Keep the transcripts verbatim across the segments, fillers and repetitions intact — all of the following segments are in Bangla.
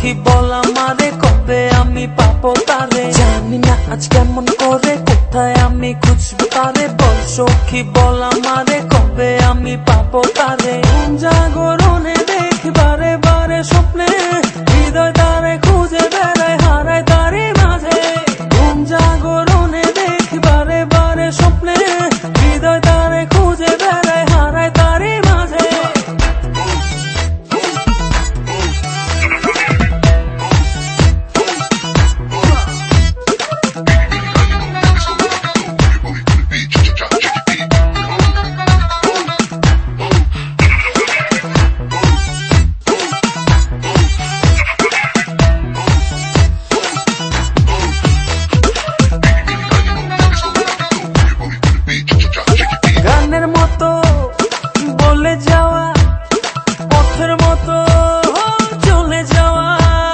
সখী বল আমারে কবে আমি পাবো তারে, জানি না আজ কেমন করে কোথায় আমি খুঁজবো তারে। বল সখী বল আমারে কবে আমি পাবো তারে, জাগরণে দেখি বারে বারে স্বপ্নে, হৃদয় তারে খুঁজে বেড়ায় হারায় তারি মাঝে। ঘুম জাগরণে দেখি বারে বারে স্বপ্নে, হৃদয় তারে খুঁজে বেড়ায় হারায় তারি মাঝে। গানের মতো বলে যাওয়া, পথের মতো চলে যাওয়া,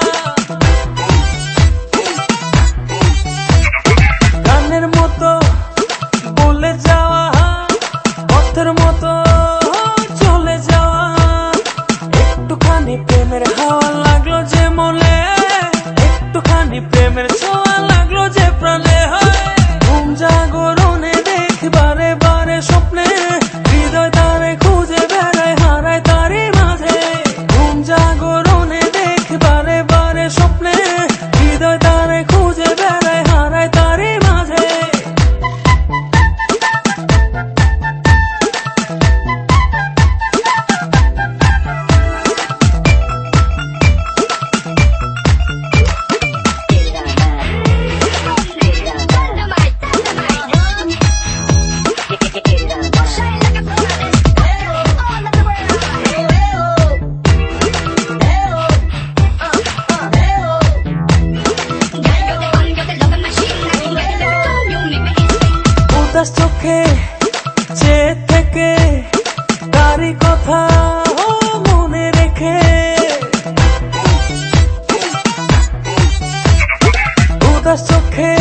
গানের মতো বলে যাওয়া, পথের মতো চলে যাওয়া। একটুখানি প্রেমের হাওয়া লাগলো যে মনে, একটুখানি প্রেমের ছোঁয়া লাগলো যে প্রাণে। হয় ঘুম জাগরণে দেখি বারে বারে স্বপ্নে, হৃদয় তারে খুঁজে বেড়ায় হারায় তারি মাঝে। ঘুম জাগরণে দেখি বারে বারে স্বপ্নে, হৃদয় তারে খুঁজে বেড়ায় হারায় তারি মাঝে। উদাস চোখে চেয়ে থেকে তারি কথা মনে রেখে, উদাস চোখে